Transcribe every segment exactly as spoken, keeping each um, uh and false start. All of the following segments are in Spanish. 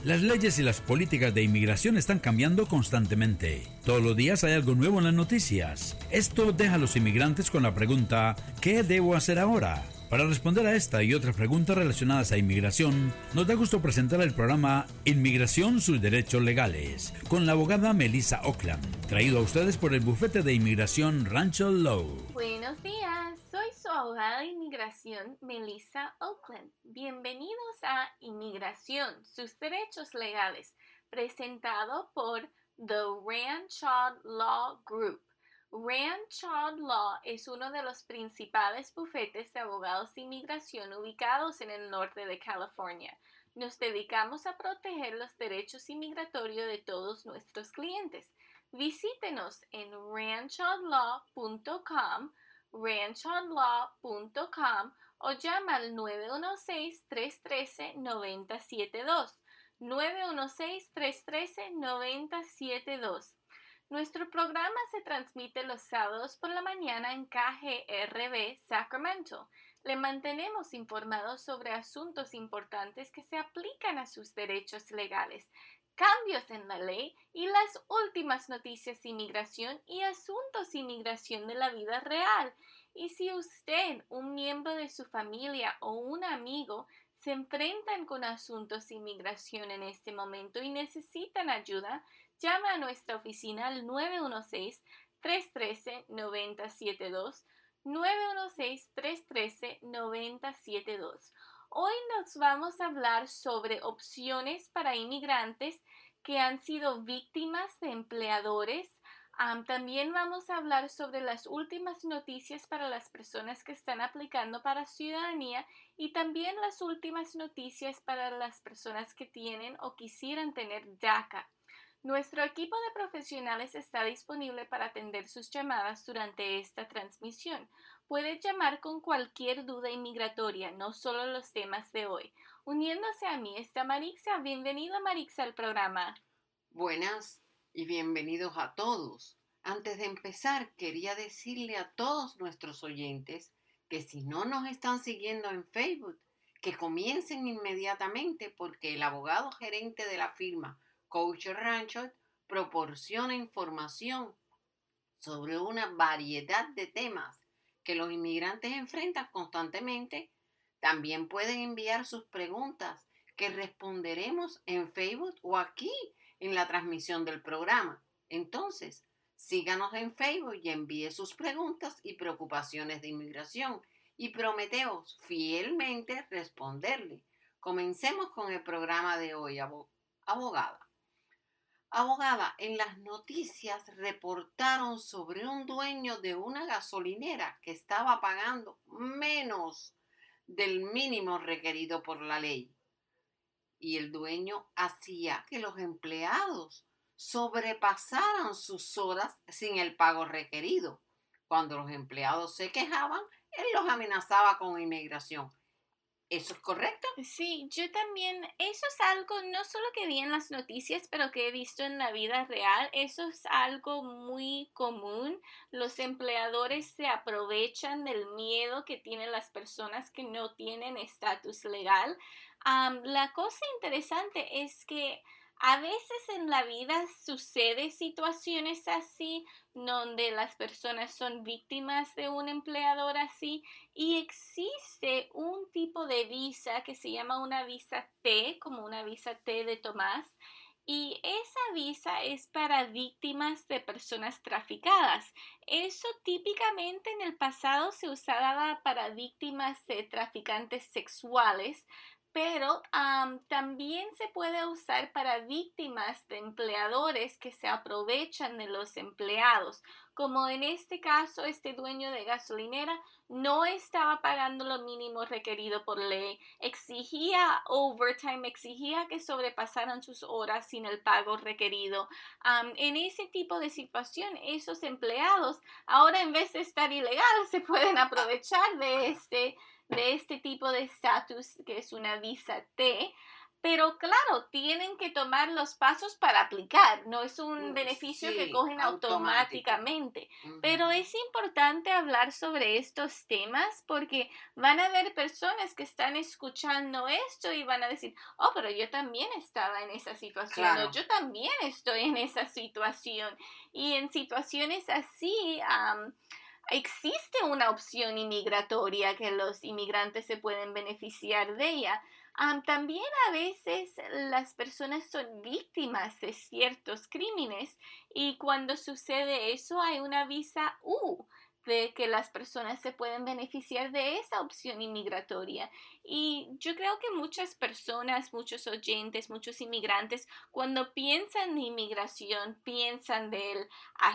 Las leyes y las políticas de inmigración están cambiando constantemente. Todos los días hay algo nuevo en las noticias. Esto deja a los inmigrantes con la pregunta, ¿qué debo hacer ahora? Para responder a esta y otras preguntas relacionadas a inmigración, nos da gusto presentar el programa Inmigración, sus derechos legales, con la abogada Melissa Oakland, traído a ustedes por el bufete de inmigración Rancho Law. Buenos días, soy su abogada de inmigración Melissa Oakland. Bienvenidos a Inmigración, sus derechos legales, presentado por The Rancho Law Group. Rancho Law es uno de los principales bufetes de abogados de inmigración ubicados en el norte de California. Nos dedicamos a proteger los derechos inmigratorios de todos nuestros clientes. Visítenos en rancho law punto com, rancho law punto com o llama al nueve uno seis, tres uno tres, nueve cero siete dos, nueve uno seis, tres uno tres, nueve cero siete dos. Nuestro programa se transmite los sábados por la mañana en K G R V Sacramento. Le mantenemos informados sobre asuntos importantes que se aplican a sus derechos legales, cambios en la ley y las últimas noticias de inmigración y asuntos de inmigración de la vida real. Y si usted, un miembro de su familia o un amigo se enfrentan con asuntos de inmigración en este momento y necesitan ayuda, llama a nuestra oficina al nueve uno seis, tres uno tres, nueve cero siete dos, nueve uno seis, tres uno tres, nueve cero siete dos. Hoy nos vamos a hablar sobre opciones para inmigrantes que han sido víctimas de empleadores. Um, también vamos a hablar sobre las últimas noticias para las personas que están aplicando para ciudadanía y también las últimas noticias para las personas que tienen o quisieran tener DACA. Nuestro equipo de profesionales está disponible para atender sus llamadas durante esta transmisión. Puede llamar con cualquier duda inmigratoria, no solo los temas de hoy. Uniéndose a mí está Marixa. Bienvenido, Marixa, al programa. Buenas y bienvenidos a todos. Antes de empezar, quería decirle a todos nuestros oyentes que si no nos están siguiendo en Facebook, que comiencen inmediatamente porque el abogado gerente de la firma Coach Rancho proporciona información sobre una variedad de temas que los inmigrantes enfrentan constantemente. También pueden enviar sus preguntas que responderemos en Facebook o aquí en la transmisión del programa. Entonces, síganos en Facebook y envíe sus preguntas y preocupaciones de inmigración y prometemos fielmente responderle. Comencemos con el programa de hoy, abogada. Abogada, en las noticias reportaron sobre un dueño de una gasolinera que estaba pagando menos del mínimo requerido por la ley. Y el dueño hacía que los empleados sobrepasaran sus horas sin el pago requerido. Cuando los empleados se quejaban, él los amenazaba con inmigración. ¿Eso es correcto? Sí, yo también, eso es algo no solo que vi en las noticias, pero que he visto en la vida real. Eso es algo muy común. Los empleadores se aprovechan del miedo que tienen las personas que no tienen estatus legal. Um, la cosa interesante es que a veces en la vida sucede situaciones así, donde las personas son víctimas de un empleador así, y existe un tipo de visa que se llama una visa T, como una visa T de Tomás, y esa visa es para víctimas de personas traficadas. Eso típicamente en el pasado se usaba para víctimas de traficantes sexuales, pero um, también se puede usar para víctimas de empleadores que se aprovechan de los empleados. Como en este caso, este dueño de gasolinera no estaba pagando lo mínimo requerido por ley, exigía overtime, exigía que sobrepasaran sus horas sin el pago requerido. Um, en ese tipo de situación, esos empleados, ahora en vez de estar ilegal, se pueden aprovechar de este de este tipo de estatus que es una visa T, pero claro, tienen que tomar los pasos para aplicar, no es un beneficio Sí, que cogen automático. automáticamente, Ujú. pero es importante hablar sobre estos temas porque van a haber personas que están escuchando esto y van a decir, oh, pero yo también estaba en esa situación, Claro. o yo también estoy en esa situación, y en situaciones así, um, existe una opción inmigratoria que los inmigrantes se pueden beneficiar de ella. Um, también a veces las personas son víctimas de ciertos crímenes y cuando sucede eso hay una visa U de que las personas se pueden beneficiar de esa opción inmigratoria. Y yo creo que muchas personas, muchos oyentes, muchos inmigrantes, cuando piensan en inmigración, piensan del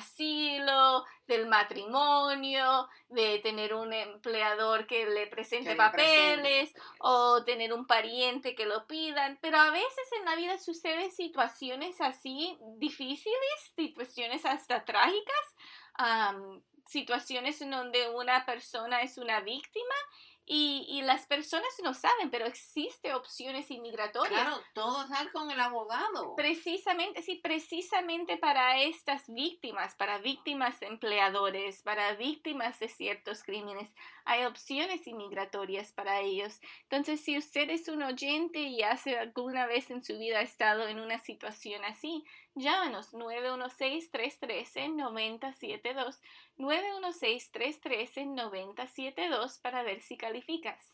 asilo, del matrimonio, de tener un empleador que le presente Que le papeles presente. o tener un pariente que lo pidan, pero a veces en la vida suceden situaciones así difíciles, situaciones hasta trágicas, um, situaciones en donde una persona es una víctima y, y las personas no saben, pero existen opciones inmigratorias. Claro, todo dar con el abogado. Precisamente, sí, precisamente para estas víctimas, para víctimas de empleadores, para víctimas de ciertos crímenes, hay opciones inmigratorias para ellos. Entonces, si usted es un oyente y hace alguna vez en su vida ha estado en una situación así, llámanos nueve uno seis, tres uno tres, nueve cero siete dos, nueve uno seis, tres uno tres, nueve cero siete dos para ver si calificas.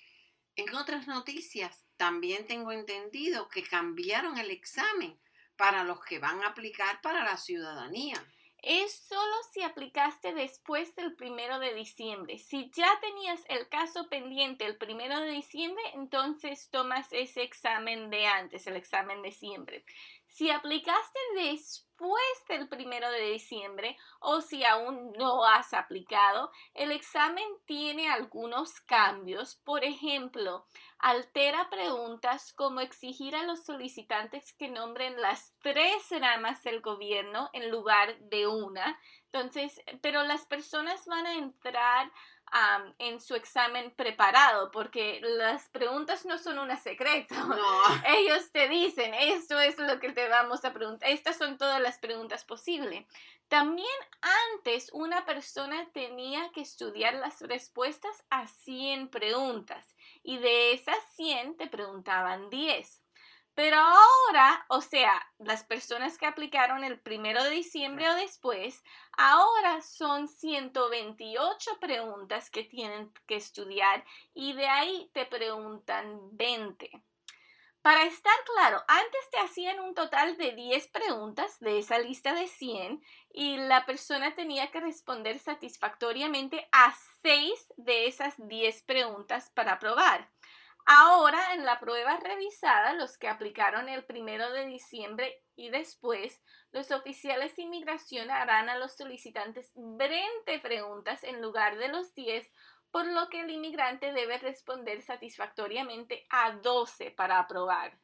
En otras noticias, también tengo entendido que cambiaron el examen para los que van a aplicar para la ciudadanía. Es solo si aplicaste después del primero de diciembre. Si ya tenías el caso pendiente el primero de diciembre, entonces tomas ese examen de antes, el examen de diciembre. Si aplicaste después del primero de diciembre o si aún no has aplicado, el examen tiene algunos cambios. Por ejemplo, altera preguntas como exigir a los solicitantes que nombren las tres ramas del gobierno en lugar de una. Entonces, pero las personas van a entrar Um, en su examen preparado, porque las preguntas no son un secreto. No. Ellos te dicen, esto es lo que te vamos a preguntar, estas son todas las preguntas posibles. También antes una persona tenía que estudiar las respuestas a cien preguntas y de esas cien te preguntaban diez. Pero ahora, o sea, las personas que aplicaron el primero de diciembre o después, ahora son ciento veintiocho preguntas que tienen que estudiar y de ahí te preguntan veinte. Para estar claro, antes te hacían un total de diez preguntas de esa lista de cien y la persona tenía que responder satisfactoriamente a seis de esas diez preguntas para aprobar. Ahora, en la prueba revisada, los que aplicaron el primero de diciembre y después, los oficiales de inmigración harán a los solicitantes veinte preguntas en lugar de los diez, por lo que el inmigrante debe responder satisfactoriamente a doce para aprobar.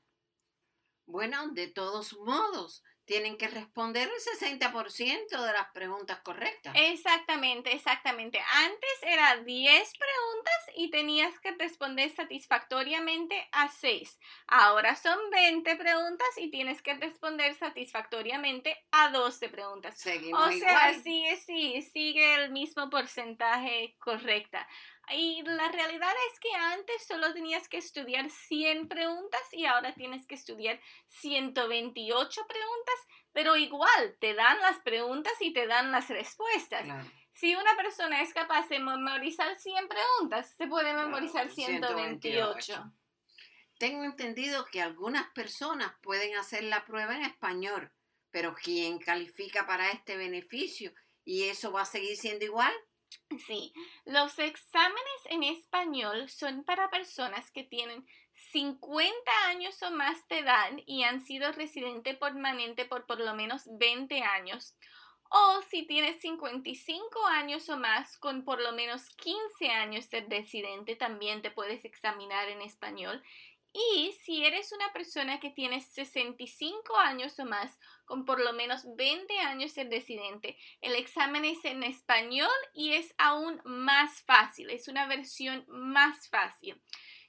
Bueno, de todos modos, tienen que responder el sesenta por ciento de las preguntas correctas. Exactamente, exactamente. Antes era diez preguntas y tenías que responder satisfactoriamente a seis. Ahora son veinte preguntas y tienes que responder satisfactoriamente a doce preguntas. Seguimos o sea, igual. sigue, sí, sigue el mismo porcentaje correcta. Y la realidad es que antes solo tenías que estudiar cien preguntas y ahora tienes que estudiar ciento veintiocho preguntas, pero igual te dan las preguntas y te dan las respuestas. Claro. Si una persona es capaz de memorizar cien preguntas, se puede memorizar Claro, ciento veintiocho. Tengo entendido que algunas personas pueden hacer la prueba en español, pero ¿quién califica para este beneficio? ¿Y eso va a seguir siendo igual? Sí, los exámenes en español son para personas que tienen cincuenta años o más de edad y han sido residente permanente por por lo menos veinte años. O si tienes cincuenta y cinco años o más con por lo menos quince años de residente, también te puedes examinar en español. Y si eres una persona que tiene sesenta y cinco años o más, con por lo menos veinte años de residente, el examen es en español y es aún más fácil, es una versión más fácil.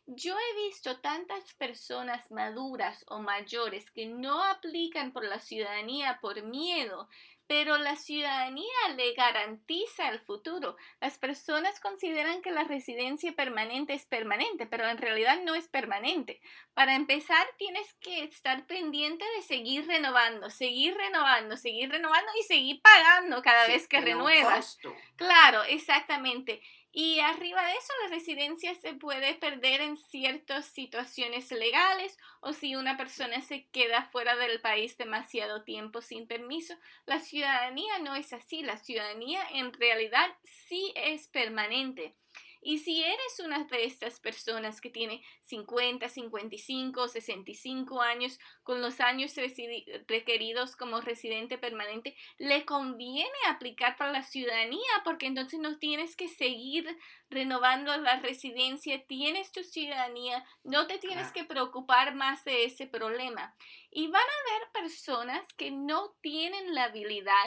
Yo he visto tantas personas maduras o mayores que no aplican por la ciudadanía por miedo, pero la ciudadanía le garantiza el futuro. Las personas consideran que la residencia permanente es permanente, pero en realidad no es permanente. Para empezar, tienes que estar pendiente de seguir renovando, seguir renovando, seguir renovando y seguir pagando cada Sí, vez que tiene un renuevas. costo. Claro, exactamente. Y arriba de eso, la residencia se puede perder en ciertas situaciones legales o si una persona se queda fuera del país demasiado tiempo sin permiso. La ciudadanía no es así. La ciudadanía en realidad sí es permanente. Y si eres una de estas personas que tiene cincuenta, cincuenta y cinco, sesenta y cinco años, con los años residi- requeridos como residente permanente, le conviene aplicar para la ciudadanía porque entonces no tienes que seguir renovando la residencia, tienes tu ciudadanía, no te tienes Claro. que preocupar más de ese problema. Y van a haber personas que no tienen la habilidad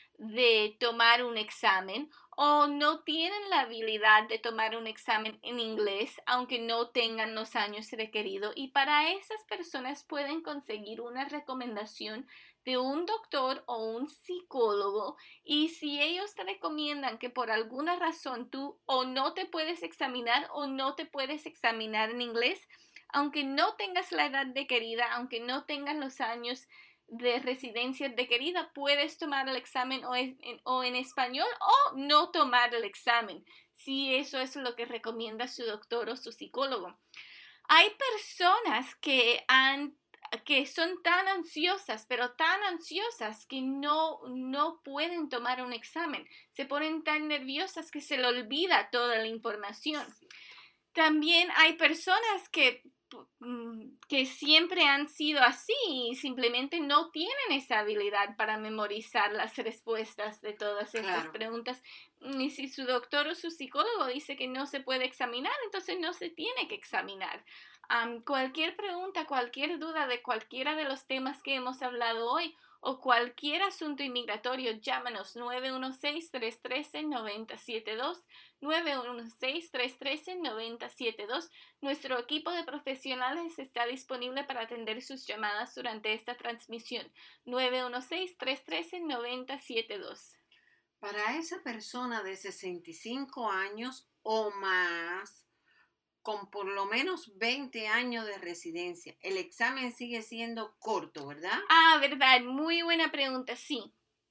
de tomar un examen o no tienen la habilidad de tomar un examen en inglés, aunque no tengan los años requeridos. Y para esas personas pueden conseguir una recomendación de un doctor o un psicólogo. Y si ellos te recomiendan que por alguna razón tú o no te puedes examinar o no te puedes examinar en inglés, aunque no tengas la edad requerida, aunque no tengas los años de residencia requerida, puedes tomar el examen o en, o en español o no tomar el examen, si eso es lo que recomienda su doctor o su psicólogo. Hay personas que han que son tan ansiosas, pero tan ansiosas que no, no pueden tomar un examen. Se ponen tan nerviosas que se le olvida toda la información. También hay personas que, que siempre han sido así y simplemente no tienen esa habilidad para memorizar las respuestas de todas estas Claro. preguntas. Y si su doctor o su psicólogo dice que no se puede examinar, entonces no se tiene que examinar. Um, cualquier pregunta, cualquier duda de cualquiera de los temas que hemos hablado hoy o cualquier asunto inmigratorio, llámanos nueve uno seis, tres uno tres, nueve cero siete dos, nueve uno seis, tres uno tres, nueve cero siete dos. Nuestro equipo de profesionales está disponible para atender sus llamadas durante esta transmisión. nueve uno seis, tres uno tres, nueve cero siete dos. Para esa persona de sesenta y cinco años o más, con por lo menos veinte años de residencia, el examen sigue siendo corto, ¿verdad? Ah, verdad, muy buena pregunta, sí.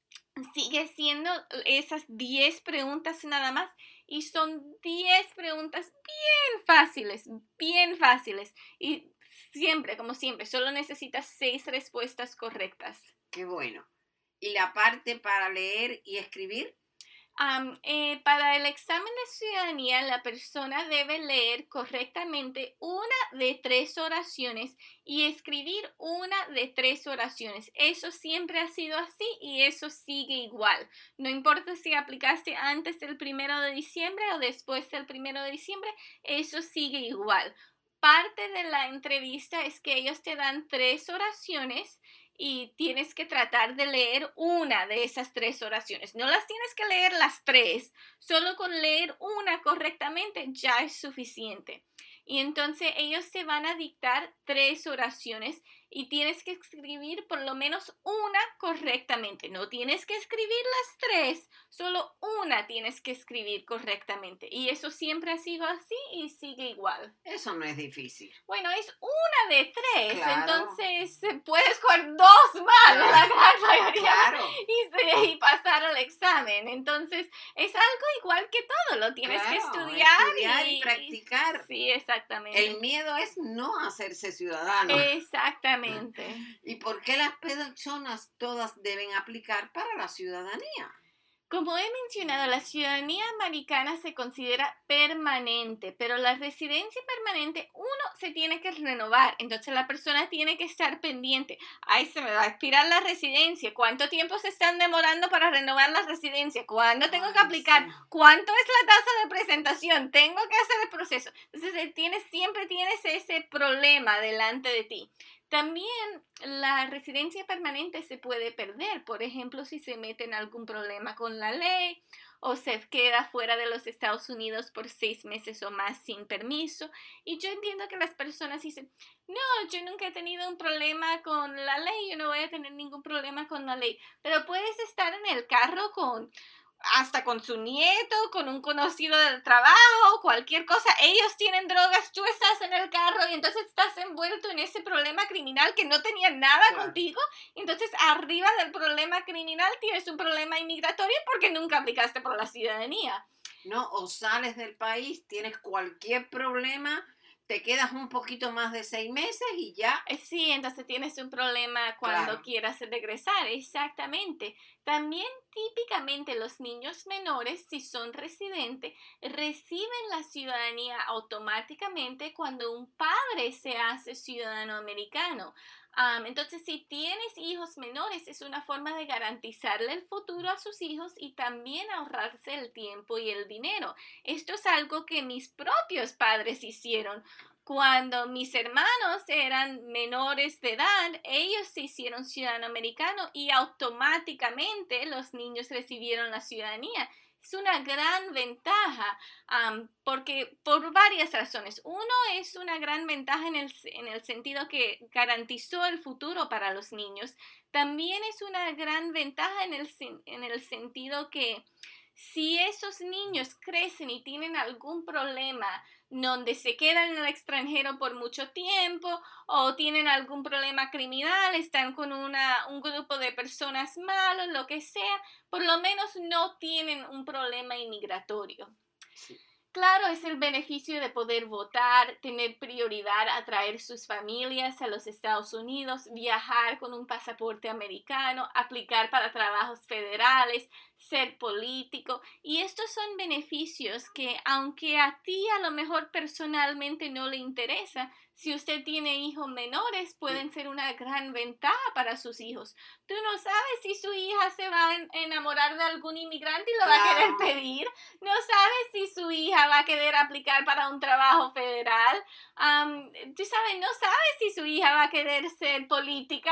Sigue siendo esas diez preguntas nada más y son diez preguntas bien fáciles, bien fáciles. Y siempre, como siempre, solo necesitas seis respuestas correctas. Qué bueno. ¿Y la parte para leer y escribir? Um, eh, para el examen de ciudadanía, la persona debe leer correctamente una de tres oraciones y escribir una de tres oraciones. Eso siempre ha sido así y eso sigue igual. No importa si aplicaste antes del primero de diciembre o después del primero de diciembre, eso sigue igual. Parte de la entrevista es que ellos te dan tres oraciones y tienes que tratar de leer una de esas tres oraciones. No las tienes que leer las tres, solo con leer una correctamente ya es suficiente. Y entonces ellos te van a dictar tres oraciones y tienes que escribir por lo menos una correctamente. No tienes que escribir las tres, solo una tienes que escribir correctamente. Y eso siempre ha sido así y sigue igual. Eso no es difícil. Bueno, es una de tres, Claro. entonces puedes coger dos mal, Claro. la gran mayoría, Claro. y, y pasar al examen. Entonces es algo igual que todo, lo tienes Claro, que estudiar, estudiar y, y practicar. Sí, exactamente. El miedo es no hacerse ciudadano. Exactamente. ¿Y por qué las personas todas deben aplicar para la ciudadanía? Como he mencionado, la ciudadanía americana se considera permanente, pero la residencia permanente uno se tiene que renovar, entonces la persona tiene que estar pendiente. Ay, se me va a expirar la residencia. ¿Cuánto tiempo se están demorando para renovar la residencia? ¿Cuándo tengo que Ay, aplicar? sí. ¿Cuánto es la tasa de presentación? Tengo que hacer el proceso. Entonces tienes, siempre tienes ese problema delante de ti. También la residencia permanente se puede perder, por ejemplo, si se mete en algún problema con la ley o se queda fuera de los Estados Unidos por seis meses o más sin permiso. Y yo entiendo que las personas dicen, no, yo nunca he tenido un problema con la ley, yo no voy a tener ningún problema con la ley. Pero puedes estar en el carro con hasta con su nieto, con un conocido del trabajo, cualquier cosa. Ellos tienen drogas, tú estás en el carro y entonces estás envuelto en ese problema criminal que no tenía nada Claro. contigo. Entonces, arriba del problema criminal tienes un problema inmigratorio porque nunca aplicaste por la ciudadanía. No, o sales del país, tienes cualquier problema, te quedas un poquito más de seis meses y ya. Eh, Sí, entonces tienes un problema cuando Claro. quieras regresar, exactamente. También típicamente los niños menores, si son residentes, reciben la ciudadanía automáticamente cuando un padre se hace ciudadano americano. Am, entonces, si tienes hijos menores, es una forma de garantizarle el futuro a sus hijos y también ahorrarse el tiempo y el dinero. Esto es algo que mis propios padres hicieron. Cuando mis hermanos eran menores de edad, ellos se hicieron ciudadano americano y automáticamente los niños recibieron la ciudadanía. Es una gran ventaja, um, porque por varias razones. Uno, es una gran ventaja en el, en el sentido que garantizó el futuro para los niños. También es una gran ventaja en el, en el sentido que si esos niños crecen y tienen algún problema donde se quedan en el extranjero por mucho tiempo o tienen algún problema criminal, están con una, un grupo de personas malos, lo que sea, por lo menos no tienen un problema inmigratorio. Sí. Claro, es el beneficio de poder votar, tener prioridad a traer sus familias a los Estados Unidos, viajar con un pasaporte americano, aplicar para trabajos federales, ser político. Y estos son beneficios que, aunque a ti a lo mejor personalmente no le interesa, si usted tiene hijos menores, pueden ser una gran ventaja para sus hijos. Tú no sabes si su hija se va a enamorar de algún inmigrante y lo va a Claro. querer pedir. No sabes si su hija va a querer aplicar para un trabajo federal. Um, tú sabes, no sabes si su hija va a querer ser política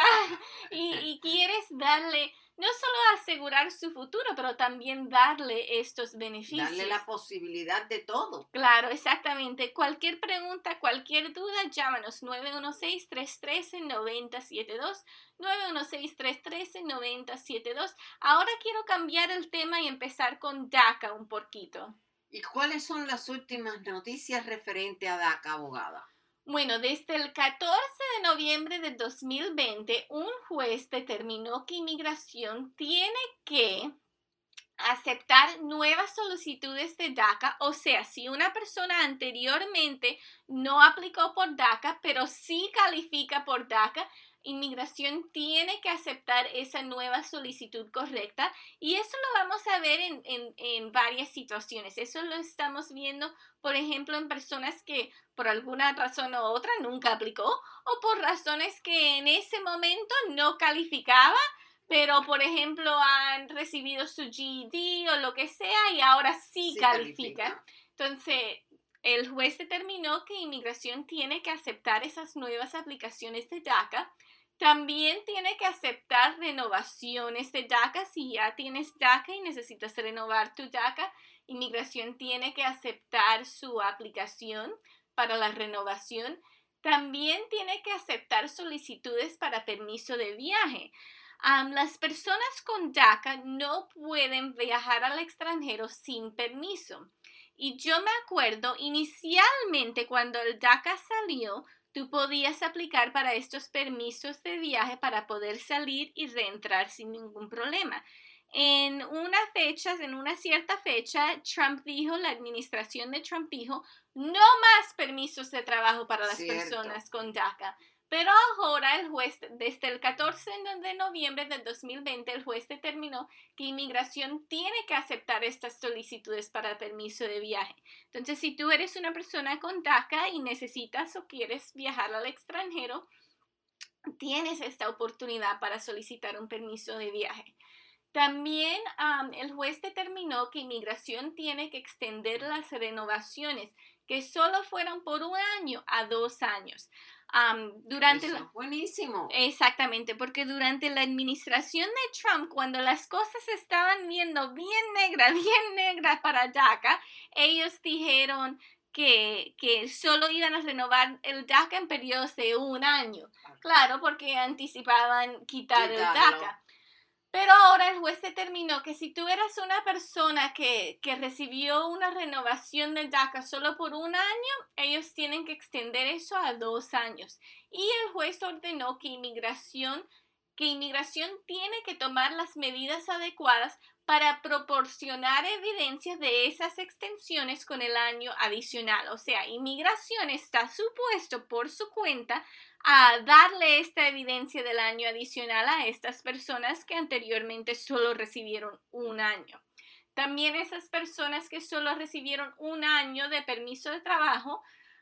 y, y quieres darle, no solo asegurar su futuro, pero también darle estos beneficios. Darle la posibilidad de todo. Claro, exactamente. Cualquier pregunta, cualquier duda, llámanos nueve uno seis, tres uno tres, nueve cero siete dos, nueve uno seis, tres uno tres, nueve cero siete dos. Ahora quiero cambiar el tema y empezar con DACA un poquito. ¿Y cuáles son las últimas noticias referente a DACA, abogada? Bueno, desde el catorce de noviembre de dos mil veinte, un juez determinó que inmigración tiene que aceptar nuevas solicitudes de DACA, o sea, si una persona anteriormente no aplicó por DACA, pero sí califica por DACA, inmigración tiene que aceptar esa nueva solicitud correcta y eso lo vamos a ver en, en, en varias situaciones. Eso lo estamos viendo, por ejemplo, en personas que por alguna razón u otra nunca aplicó o por razones que en ese momento no calificaba, pero por ejemplo han recibido su G E D o lo que sea y ahora sí, Sí califican. califica. Entonces, el juez determinó que inmigración tiene que aceptar esas nuevas aplicaciones de DACA. También tiene que aceptar renovaciones de DACA. Si ya tienes DACA y necesitas renovar tu DACA, inmigración tiene que aceptar su aplicación para la renovación. También tiene que aceptar solicitudes para permiso de viaje. Um, las personas con DACA no pueden viajar al extranjero sin permiso. Y yo me acuerdo, inicialmente cuando el DACA salió, tú podías aplicar para estos permisos de viaje para poder salir y reentrar sin ningún problema. En una fecha, en una cierta fecha, Trump dijo, la administración de Trump dijo, no más permisos de trabajo para las Cierto. personas con DACA. Pero ahora el juez, desde el catorce de noviembre del dos mil veinte, el juez determinó que inmigración tiene que aceptar estas solicitudes para permiso de viaje. Entonces, si tú eres una persona con DACA y necesitas o quieres viajar al extranjero, tienes esta oportunidad para solicitar un permiso de viaje. También um, el juez determinó que inmigración tiene que extender las renovaciones, que solo fueron por un año a dos años. Um, durante Eso la, es buenísimo. Exactamente, porque durante la administración de Trump, cuando las cosas estaban viendo bien negra, bien negra para DACA, ellos dijeron que, que solo iban a renovar el DACA en periodos de un año. Claro, porque anticipaban quitar Quitarlo. el DACA. Pero ahora el juez determinó que si tú eras una persona que, que recibió una renovación de DACA solo por un año, ellos tienen que extender eso a dos años. Y el juez ordenó que inmigración, que inmigración tiene que tomar las medidas adecuadas para proporcionar evidencia de esas extensiones con el año adicional. O sea, inmigración está supuesto por su cuenta a darle esta evidencia del año adicional a estas personas que anteriormente solo recibieron un año. También esas personas que solo recibieron un año de permiso de trabajo,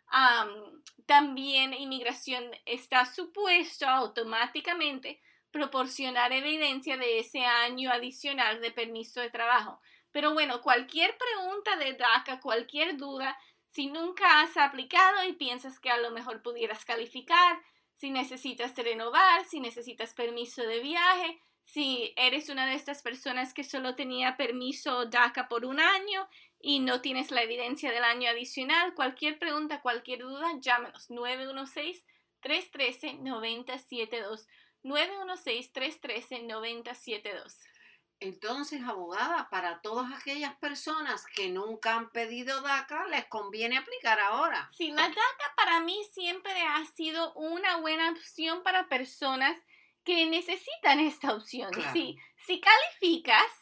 um, también inmigración está supuesto automáticamente proporcionar evidencia de ese año adicional de permiso de trabajo. Pero bueno, cualquier pregunta de DACA, cualquier duda, si nunca has aplicado y piensas que a lo mejor pudieras calificar, si necesitas renovar, si necesitas permiso de viaje, si eres una de estas personas que solo tenía permiso DACA por un año y no tienes la evidencia del año adicional, cualquier pregunta, cualquier duda, llámenos nueve uno seis, tres uno tres, nueve cero siete dos. nueve uno seis, tres uno tres, nueve cero siete dos. Entonces, abogada, para todas aquellas personas que nunca han pedido DACA, les conviene aplicar ahora. Sí, la DACA para mí siempre ha sido una buena opción para personas que necesitan esta opción. Claro. Sí, si calificas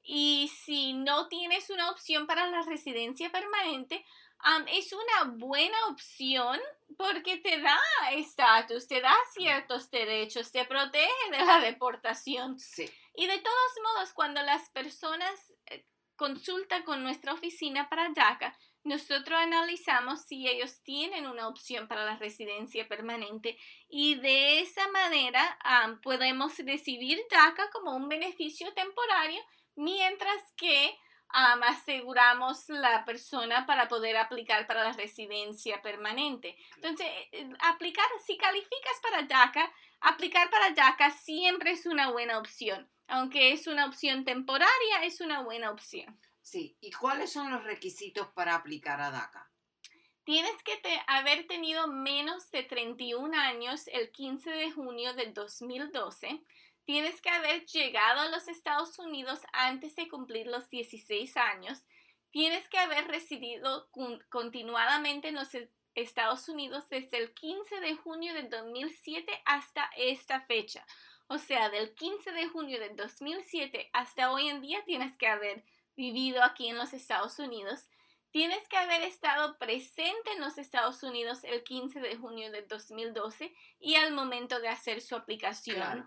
y si no tienes una opción para la residencia permanente, um, es una buena opción porque te da estatus, te da ciertos derechos, te protege de la deportación. Sí. Y de todos modos, cuando las personas eh, consultan con nuestra oficina para DACA, nosotros analizamos si ellos tienen una opción para la residencia permanente y de esa manera um, podemos recibir DACA como un beneficio temporario mientras que um, aseguramos la persona para poder aplicar para la residencia permanente. Entonces, aplicar, si calificas para DACA, aplicar para DACA siempre es una buena opción. Aunque es una opción temporaria, es una buena opción. Sí. ¿Y cuáles son los requisitos para aplicar a DACA? Tienes que te, haber tenido menos de treinta y un años el quince de junio del dos mil doce. Tienes que haber llegado a los Estados Unidos antes de cumplir los dieciséis años. Tienes que haber residido con, continuadamente en los Estados Unidos desde el quince de junio del dos mil siete hasta esta fecha. O sea, del quince de junio del dos mil siete hasta hoy en día tienes que haber vivido aquí en los Estados Unidos. Tienes que haber estado presente en los Estados Unidos el quince de junio del dos mil doce y al momento de hacer su aplicación. Claro.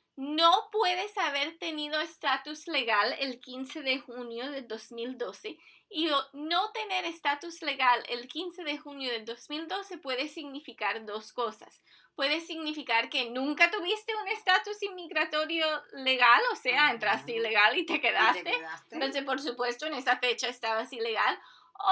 No puedes haber tenido estatus legal el quince de junio del dos mil doce y no tener estatus legal el quince de junio del dos mil doce puede significar dos cosas. Puede significar que nunca tuviste un estatus inmigratorio legal, o sea, Ajá. entraste ilegal y te quedaste. ¿Y te quedaste? Entonces, por supuesto, en esa fecha estabas ilegal.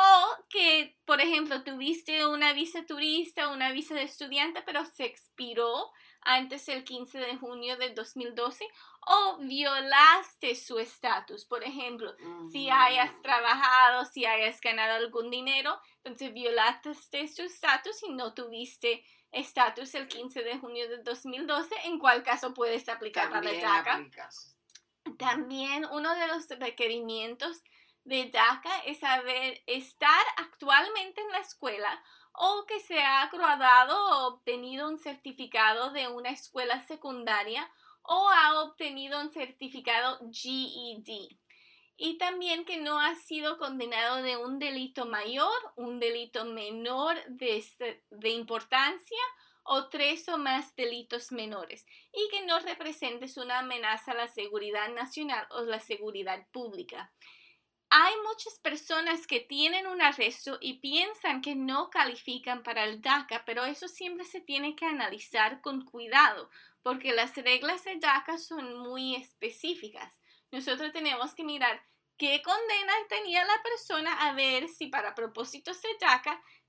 O que, por ejemplo, tuviste una visa turista, una visa de estudiante, pero se expiró antes del quince de junio del dos mil doce. O violaste su estatus. Por ejemplo, uh-huh. si hayas trabajado, si hayas ganado algún dinero, entonces violaste su estatus y no tuviste estatus el quince de junio del dos mil doce, en cual caso puedes aplicar También para DACA. aplicas. También uno de los requerimientos de DACA es saber estar actualmente en la escuela o que se ha graduado o obtenido un certificado de una escuela secundaria o ha obtenido un certificado G E D. Y también que no ha sido condenado de un delito mayor, un delito menor de, de importancia o tres o más delitos menores y que no representes una amenaza a la seguridad nacional o la seguridad pública. Hay muchas personas que tienen un arresto y piensan que no califican para el DACA, pero eso siempre se tiene que analizar con cuidado porque las reglas de DACA son muy específicas. Nosotros tenemos que mirar qué condena tenía la persona a ver si para propósitos de DACA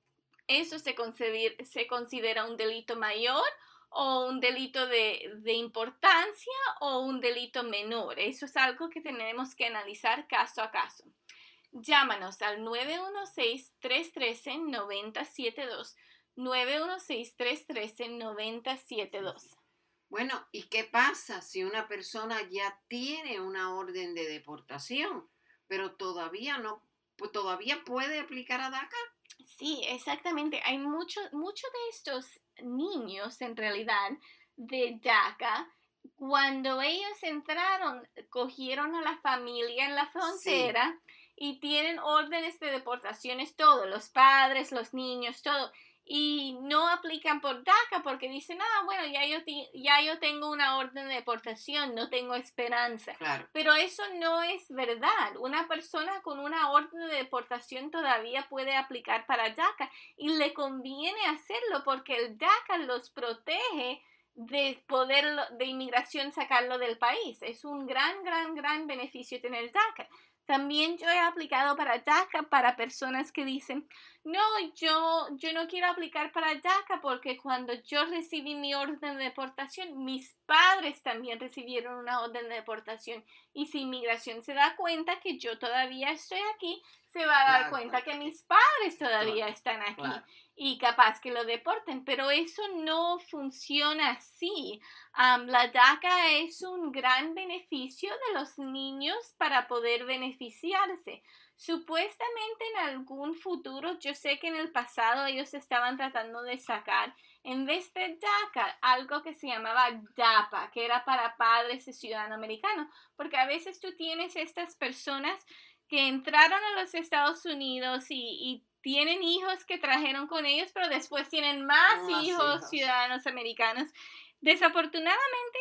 ¿Eso se considera, se considera un delito mayor o un delito de, de importancia o un delito menor? Eso es algo que tenemos que analizar caso a caso. Llámanos al nueve uno seis, tres uno tres, nueve cero siete dos, nueve uno seis, tres uno tres, nueve cero siete dos. Bueno, ¿y qué pasa si una persona ya tiene una orden de deportación, pero todavía no, pues todavía puede aplicar a DACA? Sí, exactamente. Hay muchos mucho de estos niños, en realidad, de DACA, cuando ellos entraron, cogieron a la familia en la frontera sí. y tienen órdenes de deportaciones, todos, los padres, los niños, todo. Y no aplican por DACA porque dicen, ah, bueno, ya yo, ya yo tengo una orden de deportación, no tengo esperanza. Claro. Pero eso no es verdad. Una persona con una orden de deportación todavía puede aplicar para DACA y le conviene hacerlo porque el DACA los protege de poder de inmigración sacarlo del país. Es un gran, gran, gran beneficio tener DACA. También yo he aplicado para DACA para personas que dicen, no, yo, yo no quiero aplicar para DACA porque cuando yo recibí mi orden de deportación, mis padres también recibieron una orden de deportación. Y si inmigración se da cuenta que yo todavía estoy aquí, se va a dar claro, cuenta claro. que mis padres todavía Claro, están aquí. claro. Y capaz que lo deporten, pero eso no funciona así. Um, la DACA es un gran beneficio de los niños para poder beneficiarse. Supuestamente en algún futuro, yo sé que en el pasado ellos estaban tratando de sacar, en vez de DACA, algo que se llamaba DAPA, que era para padres de ciudadanos americanos, porque a veces tú tienes estas personas que entraron a los Estados Unidos y, y tienen hijos que trajeron con ellos, pero después tienen más, Más hijos, hijos. ciudadanos americanos. Desafortunadamente,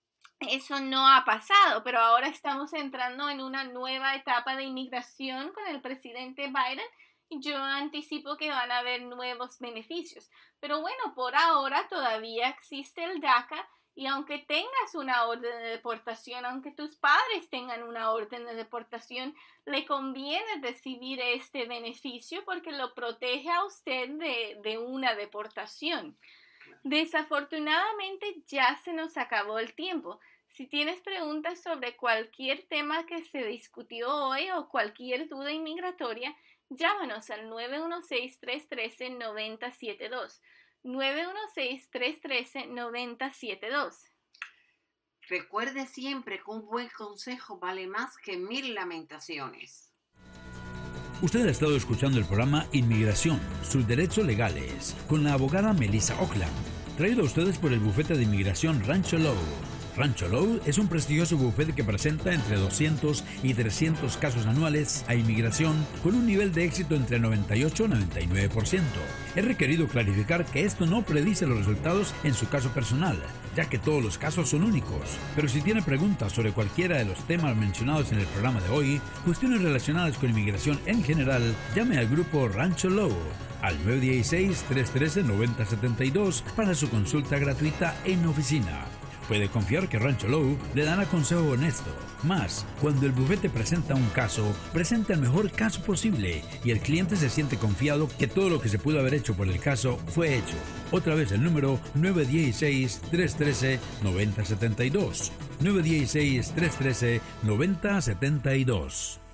eso no ha pasado, pero ahora estamos entrando en una nueva etapa de inmigración con el presidente Biden y yo anticipo que van a haber nuevos beneficios. Pero bueno, por ahora todavía existe el DACA. Y aunque tengas una orden de deportación, aunque tus padres tengan una orden de deportación, le conviene recibir este beneficio porque lo protege a usted de, de una deportación. Desafortunadamente ya se nos acabó el tiempo. Si tienes preguntas sobre cualquier tema que se discutió hoy o cualquier duda inmigratoria, llámanos al nueve uno seis, tres uno tres, nueve cero siete dos. nueve uno seis, tres uno tres, nueve cero siete dos. Recuerde siempre que un buen consejo vale más que mil lamentaciones. Usted ha estado escuchando el programa Inmigración, sus derechos legales, con la abogada Melissa Oakland, traído a ustedes por el bufete de inmigración Rancho Law. Rancho Law es un prestigioso bufete que presenta entre doscientos y trescientos casos anuales a inmigración con un nivel de éxito entre noventa y ocho y noventa y nueve por ciento. Es requerido clarificar que esto no predice los resultados en su caso personal, ya que todos los casos son únicos. Pero si tiene preguntas sobre cualquiera de los temas mencionados en el programa de hoy, cuestiones relacionadas con inmigración en general, llame al grupo Rancho Law al nueve uno seis, tres uno tres, nueve cero siete dos para su consulta gratuita en oficina. Puede confiar que Rancho Law le dará consejo honesto. Más, cuando el bufete presenta un caso, presenta el mejor caso posible y el cliente se siente confiado que todo lo que se pudo haber hecho por el caso fue hecho. Otra vez el número nueve uno seis, tres uno tres, nueve cero siete dos. nueve uno seis, tres uno tres, nueve cero siete dos.